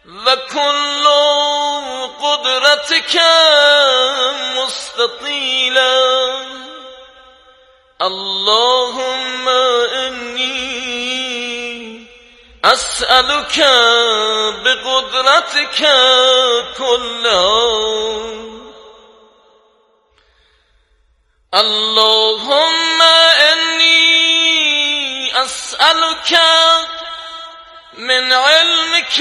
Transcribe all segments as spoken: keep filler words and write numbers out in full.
وكل قدرتك مستطيلا اللهم إني أسألك بقدرتك كلها اللهم إني أسألك من علمك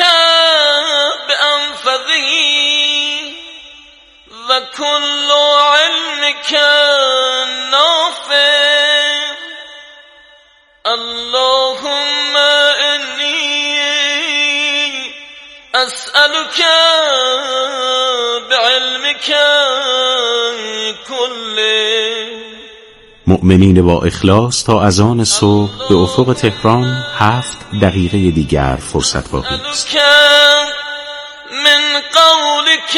بأنفذه وكل علمك نافع اللهم إني أسألك بعلمك كله. مؤمنین با اخلاص تا اذان صبح به افق تهران هفت دقیقه دیگر فرصت باقی است. من قولك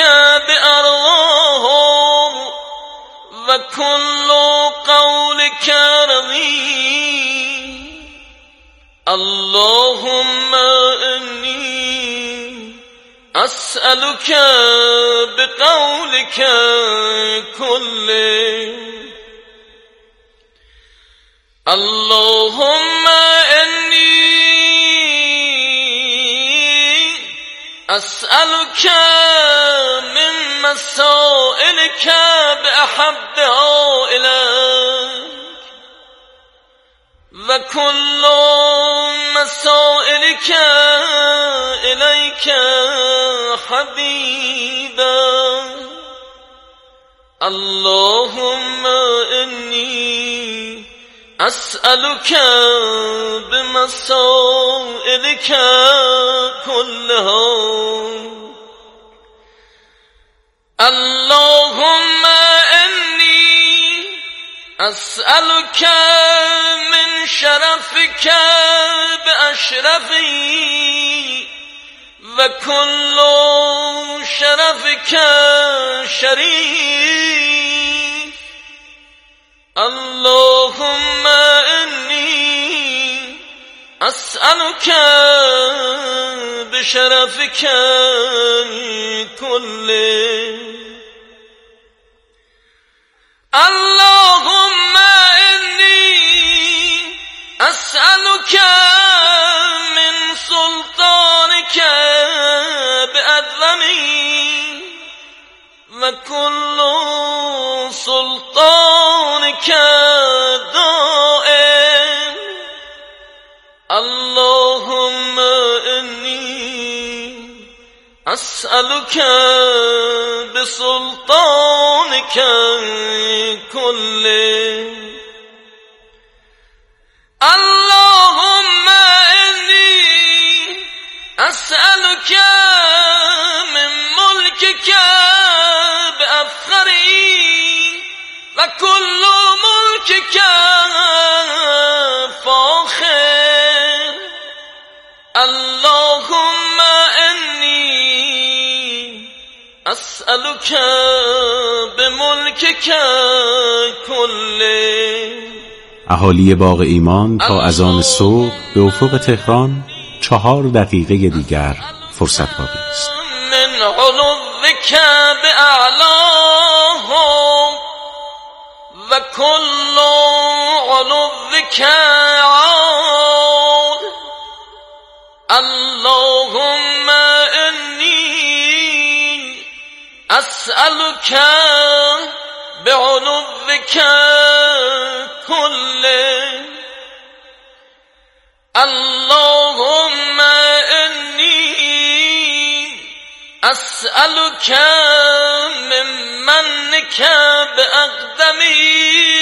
بأرواهم و كل قولك رضي اللهم إني أسألك بقولك كله اللهم إني أسألك من مسائلك بأحبها إليك وكل مسائلك إليك حبيبا اللهم إني أسألك بمسائلك كلها اللهم إني أسألك من شرفك بأشرفي وكل شرفك شريف اللهم إني أسألك بشرفك كله اللهم إني أسألك من سلطانك بأدلمي وكل سلطانك دائم اللهم إني أسألك بسلطانك كله اللهم إني أسألك من ملكك بأفخري وكل ملكك فاخر اللهم إني أسألك بملكك كله. اهالی باغ ایمان تا اذان صبح به افق تهران چهار دقیقه دیگر فرصت باقی است. من علوك بأعلاهم و كل علوك عال اللهم إني أسألك بعلوك كله اللهم إني أسألك من منك بأقدمي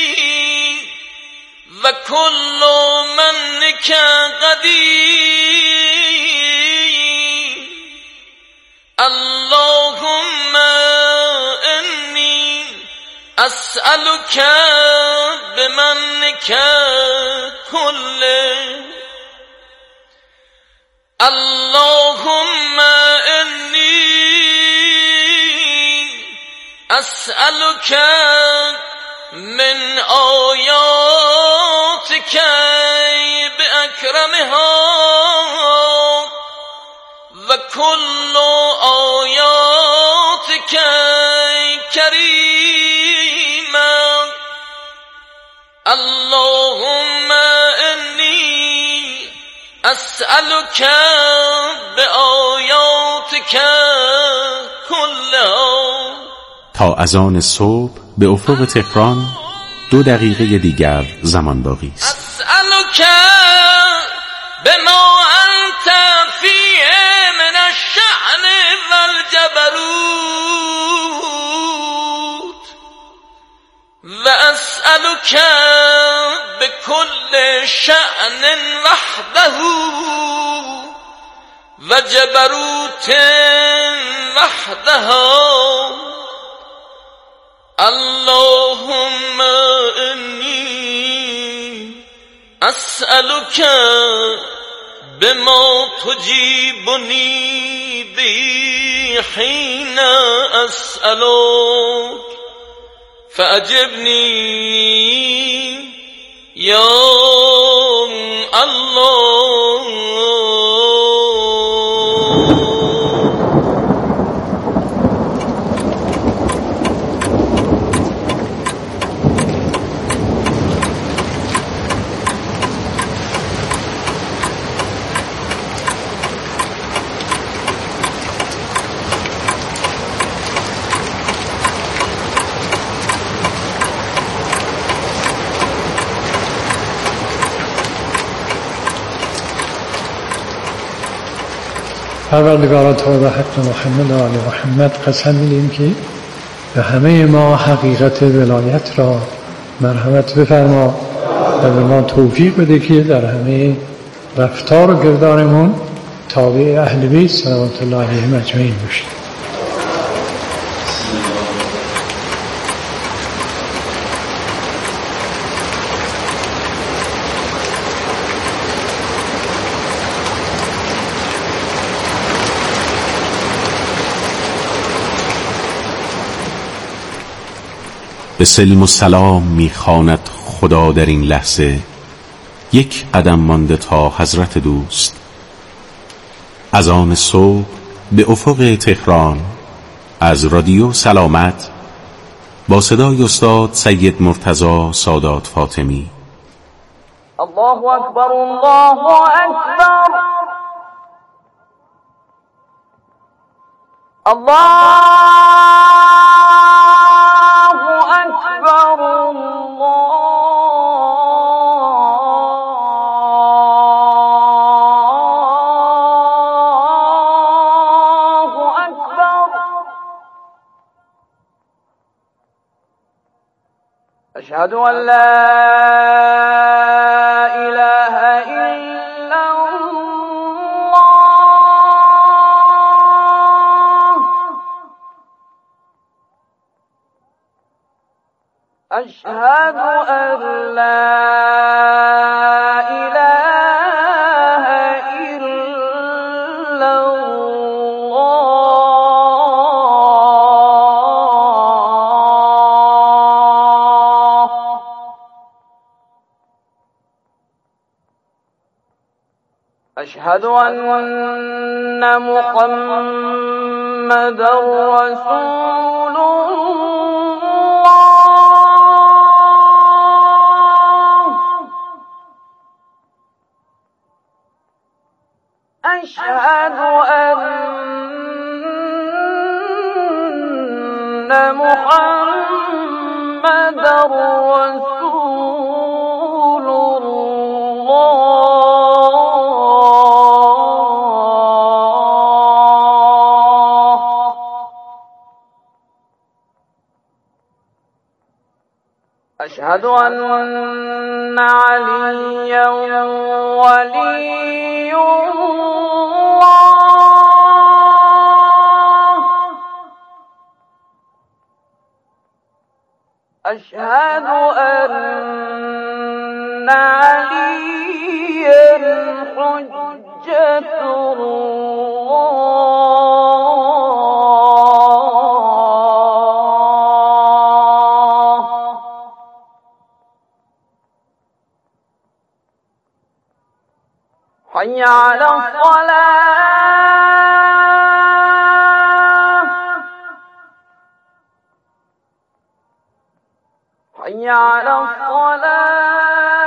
وكل منك قدير اللهم إني أسألك بمنك كله اللهم إني أسألك من آياتك بأكرمها وكل آياتك كريمة اللهم إني أسألك بآياتك كلها. تا اذان صبح به افق تهران دو دقیقه دیگر زمان باقی است. اسألك بما انت فيه من الشأن والجبروت واسألك بكل شأن وحده وجبروت وحدها اللهم إني أسألك بما تجيبني به حين أسألك فأجبني يا الله. پروردگار تو به حق محمد و آل محمد قسم می‌دهیم که به همه ما حقیقت ولایت را مرحمت بفرما و به ما توفیق بده که در همه رفتار و کردارمون تابع اهل بیت صلوات الله علیهم اجمعین باشیم. به سلم و سلام میخواند خدا در این لحظه، یک قدم مانده تا حضرت دوست. اذان صبح به افق تهران از رادیو سلامت با صدای استاد سید مرتضی سادات فاطمی. الله اکبر الله اکبر الله أشهد أن لا إله إلا الله أشهد أن لا إله إلا أشهد أن محمدا رسول الله أشهد أن محمدا رسول الله أشهد أن عليا ولي الله أشهد أن عليا حجة الله حي على الصلاة حي على الصلاة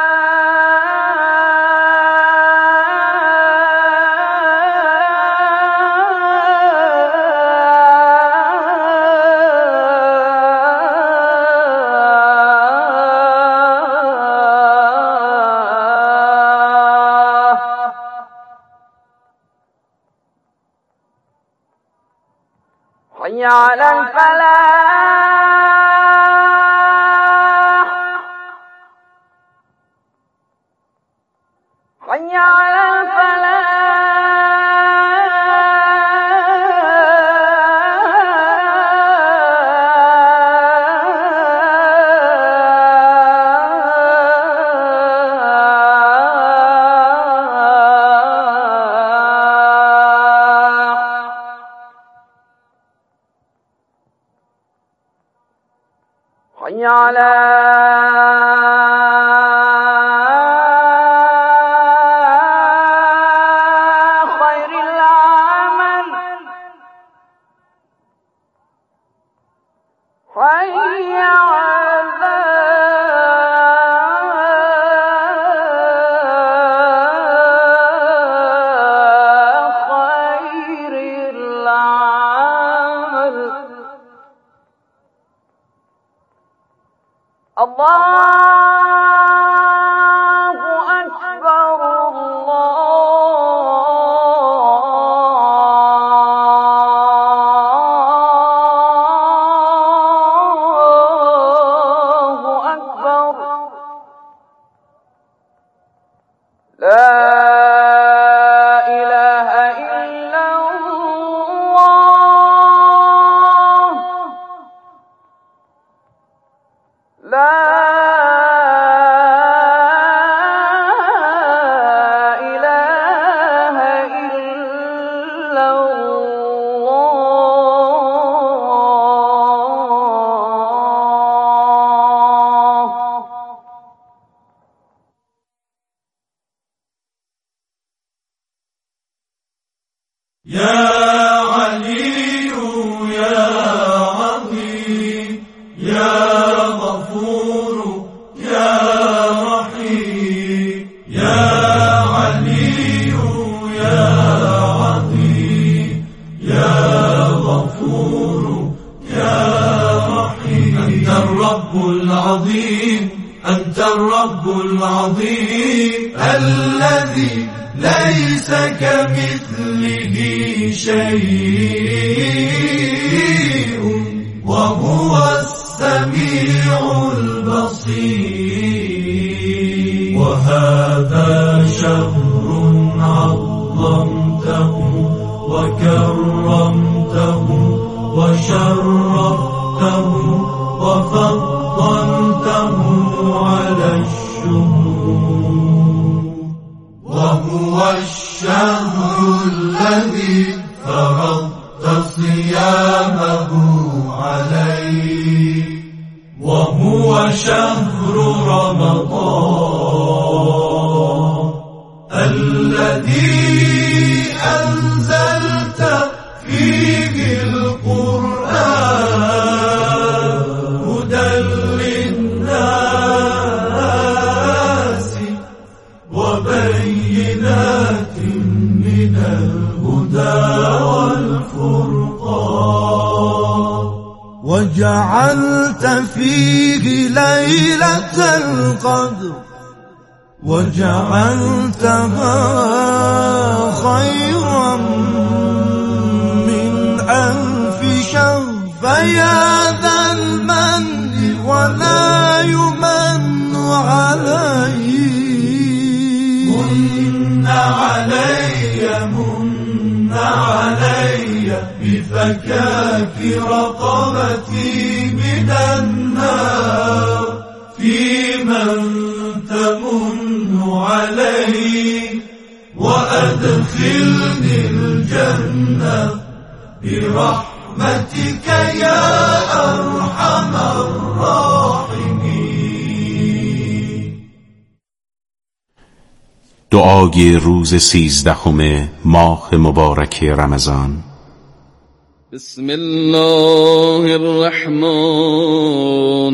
حي على الفلاح حي على حي على خير العمل حي على خير العمل الله أكبر الله أكبر لا إله إلا الله لا إله إلا الله يا علي يا عظيم يا غفور يا رحيم يا علي يا عظيم يا غفور يا رحيم أنت الرب العظيم أنت الرب العظيم الذي ليس كمثله شيء وهو السميع البصير وهذا شهر عظمته وكرمته وشرفته وفضلته على الشهور وهو الشهر الذي فرضت صيامه عليه وهو شهر رمضان الذي أنزلت فيه القرآن هدى للناس وبينات من الهدى والفرقان وجعلت فيه ليلة القدر وجعلتها خيرا من ألف شهر فيا ذا المن ولا يمن عليه من علي من علي بفكاك رقبتي من النار في من تمن علي وأدخلني الجنة برحمتك يا أرحم الراحمين. دعای روز سیزدهم ماه مبارک رمضان. بسم الله الرحمن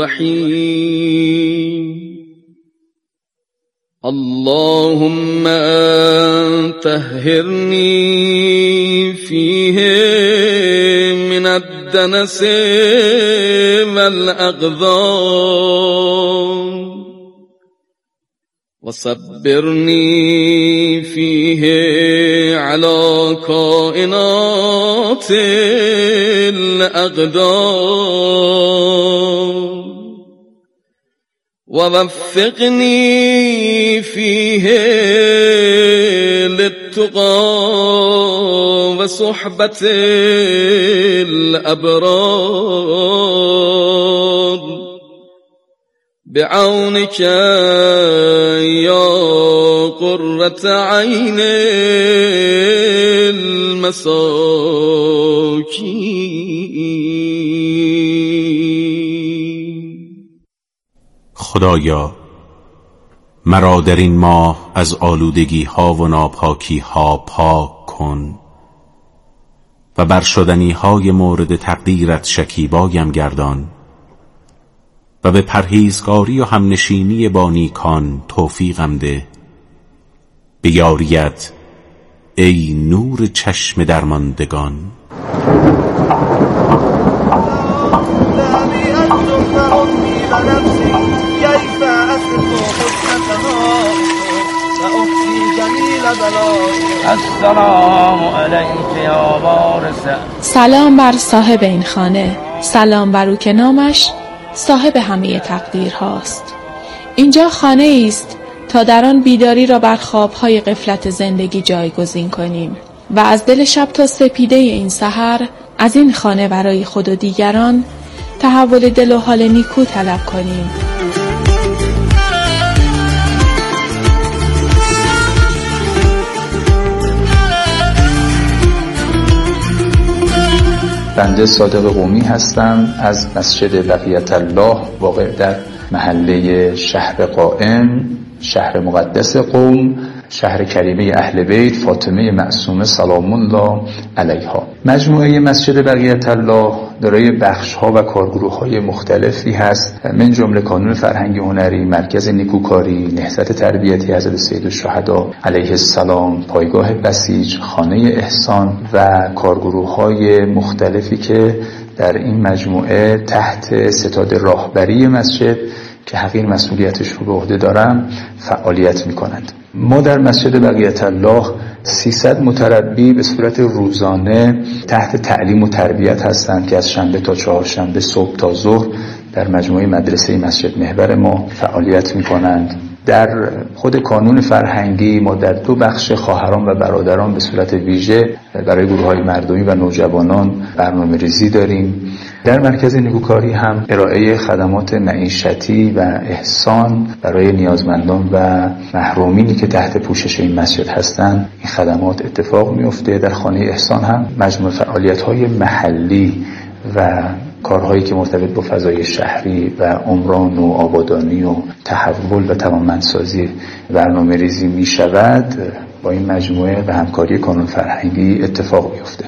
الرحیم. اللهم طهرني فيه من الدنس والأقذار وصبرني فيه على كائنات الأقدار ووفقني فيه للتقى وصحبة الأبرار بعونك يا قرة عين المساکین. خدایا مرا در این ماه از آلودگی ها و ناپاکی ها پاک کن و بر شدنی های مورد تقدیرت شکیبایم گردان و به پرهیزگاری و همنشینی با نیکان توفیقم ده. به یاریت ای نور چشم درماندگان. السلام علیک یا وارث. سلام بر صاحب این خانه، سلام بر او که نامش صاحب همه تقدیر هاست. اینجا خانه است تا در آن بیداری را بر خوابهای غفلت زندگی جایگزین کنیم و از دل شب تا سپیده این سحر از این خانه برای خود و دیگران تحول دل و حال نیکو طلب کنیم. بنده صادق قومی هستم از مسجد بقیت الله واقع در محله شهر قائم، شهر مقدس قم، شهر کریمه اهل بیت فاطمه معصومه سلام الله علیها. مجموعه مسجد بقیت الله دارای بخش‌ها و کارگروه‌های مختلفی هست، من جمله کانون فرهنگی هنری، مرکز نیکوکاری، نهضت تربیتی حضرت سیدالشهدا علیه السلام، پایگاه بسیج، خانه احسان و کارگروه‌های مختلفی که در این مجموعه تحت ستاد راهبری مسجد که حقیر مسئولیتش رو به عهده دارم فعالیت می‌کنند. ما در مسجد بقیت الله سیصد متربی به صورت روزانه تحت تعلیم و تربیت هستند که از شنبه تا چهارشنبه صبح تا ظهر در مجموعه مدرسه مسجد محور ما فعالیت می‌کنند. در خود کانون فرهنگی ما در دو بخش خواهران و برادران به صورت ویژه برای گروه‌های مردمی و نوجوانان برنامه‌ریزی داریم. در مرکز نیکوکاری هم ارائه خدمات معیشتی و احسان برای نیازمندان و محرومینی که تحت پوشش این مسجد هستند این خدمات اتفاق میفته. در خانه احسان هم مجموعه فعالیت‌های محلی و کارهایی که مرتبط با فضای شهری و عمران و آبادانی و تحول و توانمندسازی برنامه ریزی می شود با این مجموعه و همکاری کانون فرهنگی اتفاق میفته.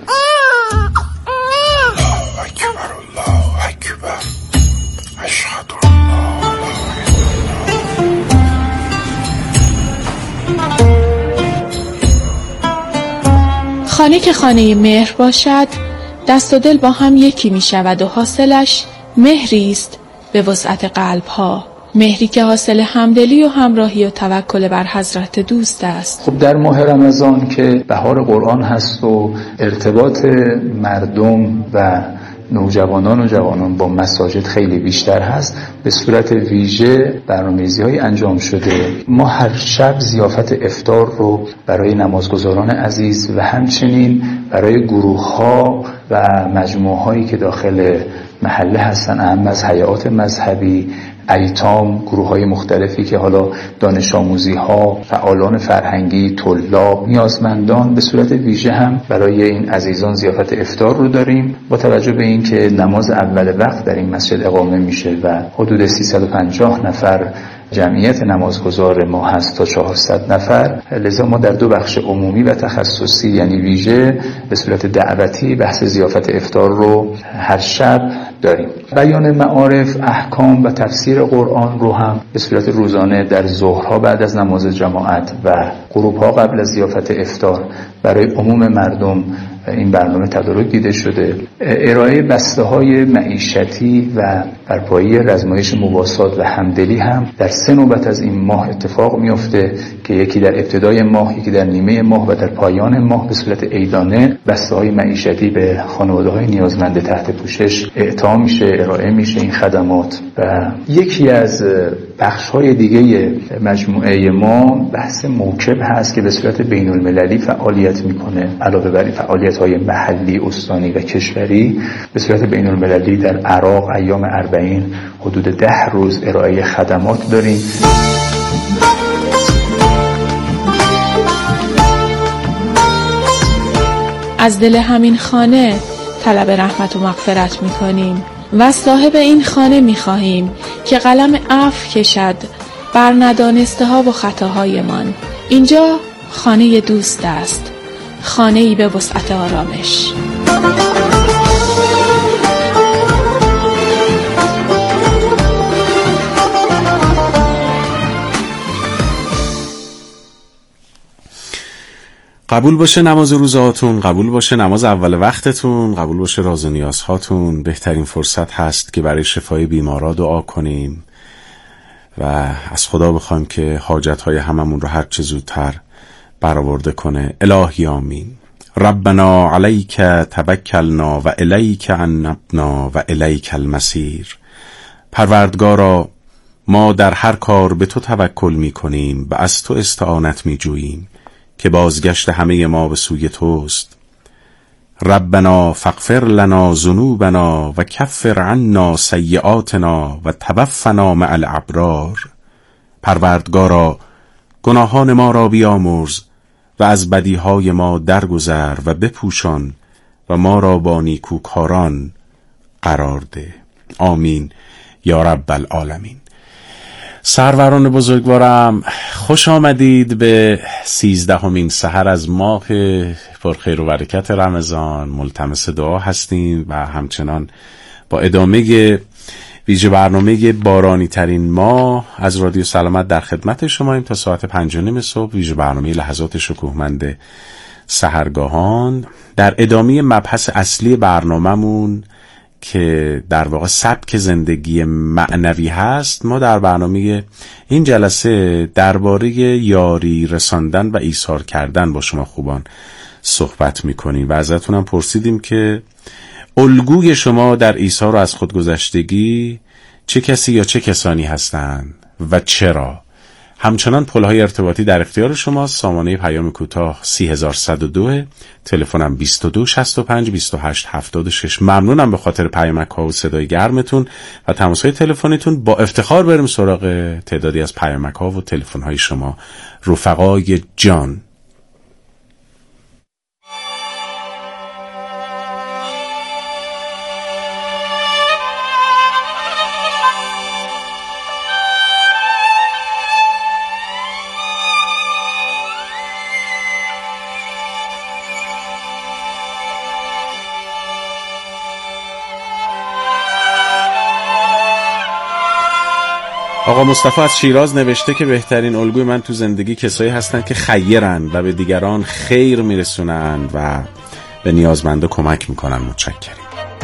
خانه که خانه مهر باشد دست و دل با هم یکی می شود و حاصلش مهری است به وسعت قلب ها، مهری که حاصل همدلی و همراهی و توکل بر حضرت دوست است. خب در ماه رمضان که بهار قرآن هست و ارتباط مردم و نوجوانان و جوانان با مساجد خیلی بیشتر هست، به صورت ویژه برنامه‌ریزی‌های انجام شده. ما هر شب ضیافت افطار رو برای نمازگزاران عزیز و همچنین برای گروه‌ها و مجموعه‌هایی که داخل محله هستن، اهم از هیئات مذهبی، ایتام، گروه‌های مختلفی که حالا دانش آموزی‌ها، فعالان فرهنگی، طلاب، نیازمندان، به صورت ویژه هم برای این عزیزان ضیافت افطار رو داریم. با توجه به اینکه نماز اول وقت در این مسجد اقامه میشه و حدود سیصد و پنجاه نفر جمعیت نمازگزار ما هست تا چهارصد نفر، لذا ما در دو بخش عمومی و تخصصی یعنی ویژه به صورت دعوتی بحث ضیافت افطار رو هر شب داریم. بیان معارف، احکام و تفسیر قرآن رو هم به صورت روزانه در ظهرها بعد از نماز جماعت و غروبها قبل از ضیافت افطار برای عموم مردم این برنامه تدارک دیده شده. ارائه بسته‌های معیشتی و برپایی رزمایش مواسات و همدلی هم در سه نوبت از این ماه اتفاق میفته که یکی در ابتدای ماه، یکی در نیمه ماه و در پایان ماه به صورت عیدانه بسته‌های معیشتی به خانواده‌های نیازمند تحت پوشش اعطا میشه، ارائه میشه این خدمات. و یکی از بخش‌های دیگه مجموعه ما بحث موکب هست که به صورت بین‌المللی فعالیت میکنه، علاوه بر فعالیت‌های محلی، استانی و کشوری. به صورت بین‌المللی در عراق ایام اربعین حدود ده روز ارائه خدمات داریم. از دل همین خانه طلب رحمت و مغفرت می‌کنیم و صاحب این خانه می‌خواهیم که قلم عفو کشد بر ندانسته ها و خطاهایمان. اینجا خانه دوست است، خانه‌ای به وسعت آرامش. قبول باشه نماز روزهاتون، قبول باشه نماز اول وقتتون، قبول باشه راز و نیازهاتون. بهترین فرصت هست که برای شفای بیمارا دعا کنیم و از خدا بخوایم که حاجتهای هممون رو هر چه زودتر برآورده کنه. الهی آمین. ربنا علیک توکلنا و الیک عنبنا و الیک المصیر. پروردگارا ما در هر کار به تو توکل می کنیم و از تو استعانت می جوییم که بازگشت همه ما به سوی توست. ربنا فاغفر لنا ذنوبنا و کفر عنا سیئاتنا و توفنا مع الابرار. پروردگارا گناهان ما را بیامرز و از بدیهای ما درگذر و بپوشان و ما را با نیکوکاران قرار ده. آمین یا رب العالمین. سروران بزرگوارم، خوش آمدید به سیزدهمین سحر از ماه پرخیر و برکت رمضان. ملتمس دعا هستیم و همچنان با ادامه ویژه برنامه بارانی ترین ماه از رادیو سلامت در خدمت شماییم تا ساعت پنج و نیم صبح. ویژه برنامه لحظات شکوهمند سحرگاهان در ادامه مبحث اصلی برنامه‌مون که در واقع سبک زندگی معنوی هست. ما در برنامه این جلسه درباره یاری رساندن و ایثار کردن با شما خوبان صحبت میکنیم و ازتونم پرسیدیم که الگوی شما در ایثار و از خودگذشتگی چه کسی یا چه کسانی هستند و چرا؟ همچنان پلهای ارتباطی در اختیار شماست. سامانه پیام کوتاه سی هزار و صد و دو، تلفنم بیست و دو شصت و پنج بیست و هشت هفتاد و شش. ممنونم به خاطر پیامک ها و صدای گرمتون و تماس‌های تلفنیتون. با افتخار بریم سراغ تعدادی از پیامک ها و تلفن های شما رفقای جان. آقا مصطفی از شیراز نوشته که بهترین الگوی من تو زندگی کسایی هستن که خیرن و به دیگران خیر میرسونن و به نیازمنده کمک میکنن. متشکرم.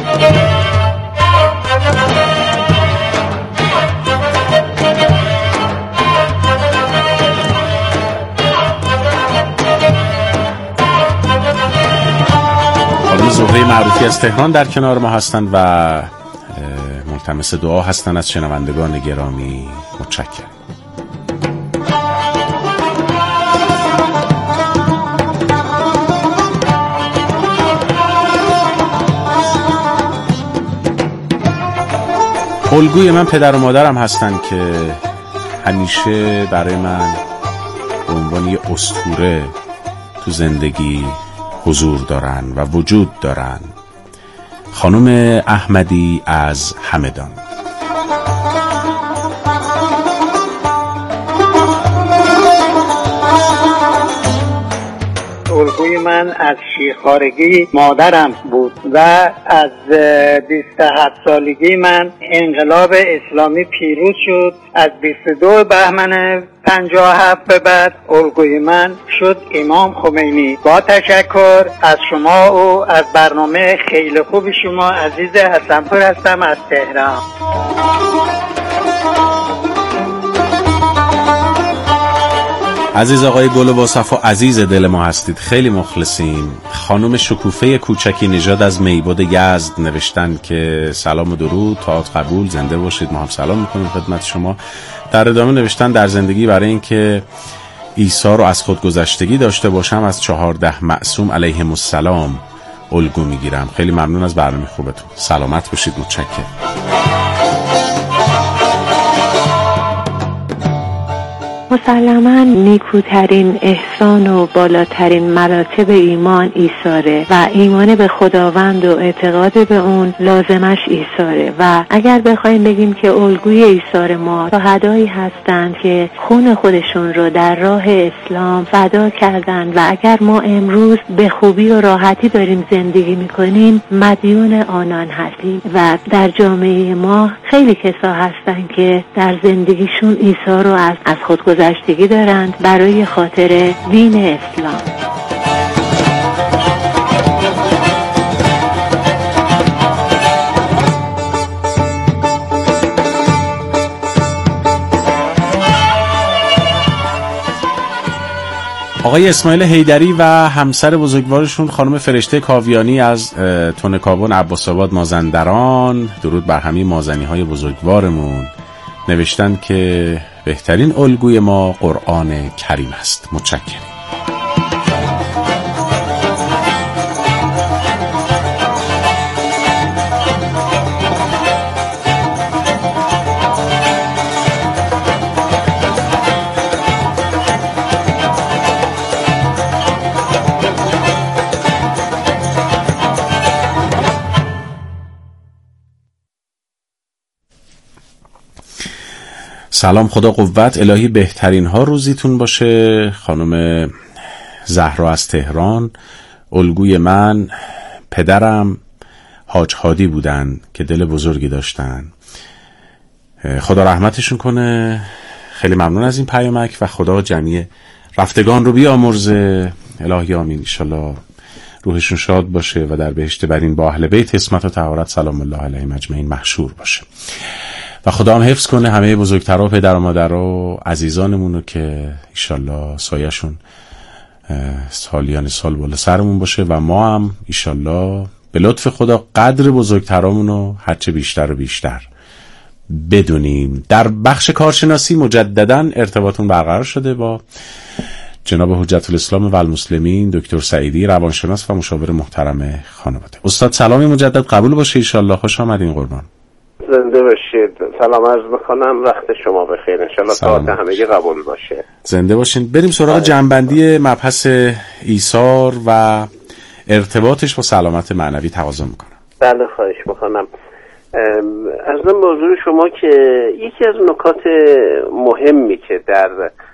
خانم زهره معروفی از تهران در کنار ما هستن و ملتمس دعا هستن از شنوندگان گرامی. متشکرم. الگوی من پدر و مادرم هستن که همیشه برای من به عنوان یه اسطوره تو زندگی حضور دارن و وجود دارن. خانم احمدی از همدان. الگوی من از شیرخوارگی مادرم بود و از بیست و هفت سالگی من انقلاب اسلامی پیروز شد. از بیست و دو بهمن پنجاه و هفت به بعد الگوی من شد امام خمینی. با تشکر از شما و از برنامه خیلی خوب شما. عزیز حسنپور هستم از تهران. عزیز آقای گل با صفا، عزیز دل ما هستید، خیلی مخلصیم. خانم شکوفه کوچکی نژاد از میبود یزد نوشتن که سلام و درود، طاعت قبول، زنده باشید. ما هم سلام میکنیم خدمت شما. در ادامه نوشتن در زندگی برای اینکه عیسی رو از خودگذشتگی داشته باشم از چهارده معصوم علیهم السلام الگو میگیرم. خیلی ممنون از برنامه خوبتون. سلامت باشید. متشکرم. مسلماً نیکوترین احسان و بالاترین مراتب ایمان ایثاره و ایمان به خداوند و اعتقاد به اون لازمش ایثاره. و اگر بخوایم بگیم که الگوی ایثار ما شهدایی هستند که خون خودشون رو در راه اسلام فدا کردند و اگر ما امروز به خوبی و راحتی داریم زندگی میکنیم مدیون آنان هستیم. و در جامعه ما خیلی کسا هستند که در زندگیشون عیسی رو از از خود گذشتگی دارند برای خاطر دین اسلام. آقای اسماعیل حیدری و همسر بزرگوارشون خانم فرشته کاویانی از تونکابون عباس‌آباد مازندران، درود بر همه مازنی‌های بزرگوارمون، نوشتن که بهترین الگوی ما قرآن کریم است. متشکرم. سلام، خدا قوت، الهی بهترین ها روزیتون باشه. خانم زهرا از تهران، الگوی من پدرم حاج هادی بودن که دل بزرگی داشتن، خدا رحمتشون کنه. خیلی ممنون از این پیامک و خدا جمعی رفتگان رو بیامرزه. الهی آمین. انشالله روحشون شاد باشه و در بهشت برین با اهل بیت عصمت و طهارت سلام الله علیهم اجمعین محشور باشه و خدا هم حفظ کنه همه بزرگترها، پدر و مادر و عزیزانمون رو که ایشالله سایه‌شون سالیان سال بالا سرمون باشه و ما هم ایشالله به لطف خدا قدر بزرگترامون رو هرچه بیشتر و بیشتر بدونیم. در بخش کارشناسی مجدداً ارتباطون برقرار شده با جناب حجت الاسلام و المسلمین دکتر سعیدی، روانشناس و مشاور محترم خانواده. استاد سلامی مجدد قبول باشه ایشالله. خوش آمدین قربان. زنده باشید. سلام عرض میکنم، وقت شما بخیر. انشالله ساعت همگی قبول باشه. زنده باشین. بریم سراغ جنبندی مبحث ایثار و ارتباطش با سلامت معنوی تقاضا میکنم. بله خواهش میکنم. از من موضوع شما که یکی از نکات مهمی که در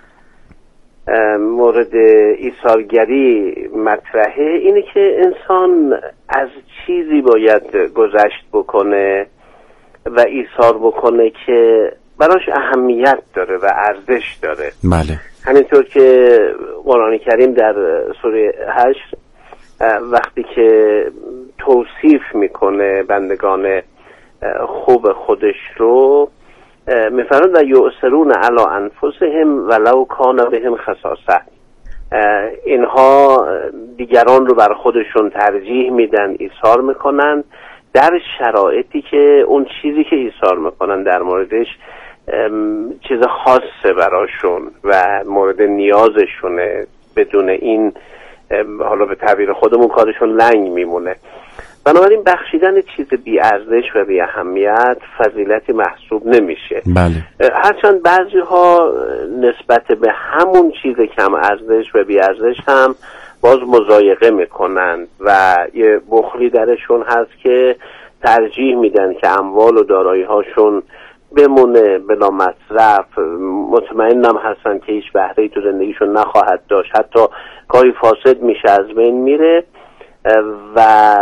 مورد ایثارگری مطرحه اینه که انسان از چیزی باید گذشت بکنه و ایثار بکنه که براش اهمیت داره و ارزش داره. بله. همینطور که قرآن کریم در سوره حشر وقتی که توصیف میکنه بندگان خوب خودش رو میفرماید و یؤثرون علی انفسهم ولو کان بهم خصاصه، اینها دیگران رو بر خودشون ترجیح میدن، ایثار میکنن در شرایطی که اون چیزی که ایثار میکنن در موردش چیز خاصه براشون و مورد نیازشونه، بدون این حالا به تعبیر خودمون کارشون لنگ میمونه. بنابراین بخشیدن چیز بی ارزش و بی اهمیت فضیلتی محسوب نمیشه. بله. هرچند بعضی ها نسبت به همون چیز کم ارزش و بی ارزش هم باز مضایقه میکنن و یه بخلی درشون هست که ترجیح میدن که اموال و دارایی هاشون بمونه بلا مصرف، مطمئنم هستن که هیچ بهره‌ای تو زندگیشون نخواهد داشت، حتی گاهی فاسد میشه، از بین میره و